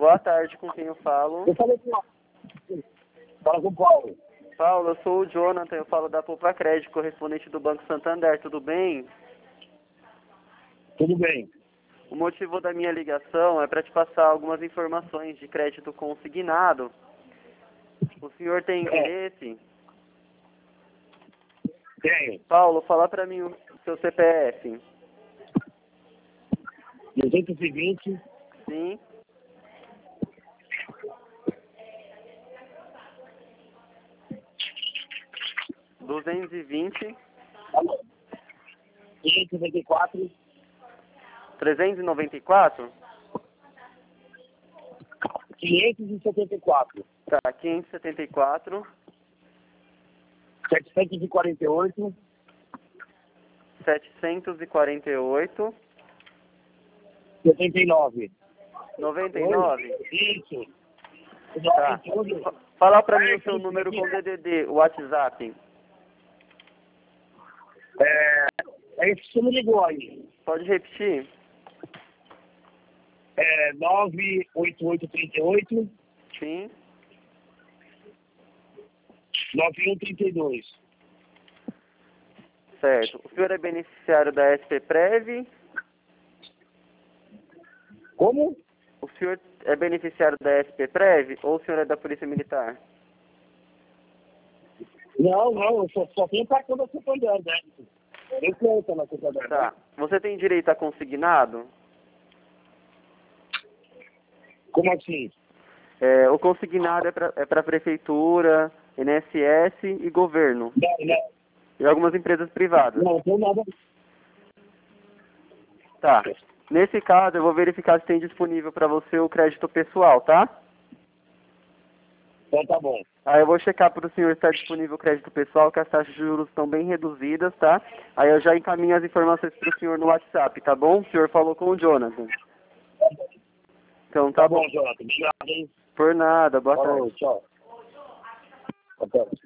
Boa tarde, com quem eu falo? Eu falei com fala com o Paulo. Paulo, eu sou o Jonathan, eu falo da Poupa Crédito, correspondente do Banco Santander, tudo bem? Tudo bem. O motivo da minha ligação é para te passar algumas informações de crédito consignado. O senhor tem interesse? Tenho. Paulo, fala para mim o seu CPF. 220, Sim. R$220, 594, 394? 574, Tá, 574, 748, 748, 79. 99? Isso. Tá. Fala pra mim o seu número com DDD, o WhatsApp. É esse que você me ligou aí. Pode repetir? 98838 Sim. 9132. Certo. O senhor é beneficiário da SPPrev? Como? O senhor é beneficiário da SPPrev ou o senhor é da Polícia Militar? Não, eu só tenho cartão da Santander, né? Eu conto na Santander. Tá. Você tem direito a consignado? Como assim? O consignado é para prefeitura, INSS e governo. Não, E algumas empresas privadas. não tem nada. Tá. Nesse caso, eu vou verificar se tem disponível para você o crédito pessoal, tá? Então tá bom. Aí eu vou checar para o senhor se está disponível o crédito pessoal, que as taxas de juros estão bem reduzidas, tá? Aí eu já encaminho as informações para o senhor no WhatsApp, tá bom? O senhor falou com o Jonathan. Então tá bom. Jonathan. Obrigado, hein? Por nada, boa tarde. Falou, tchau. Até.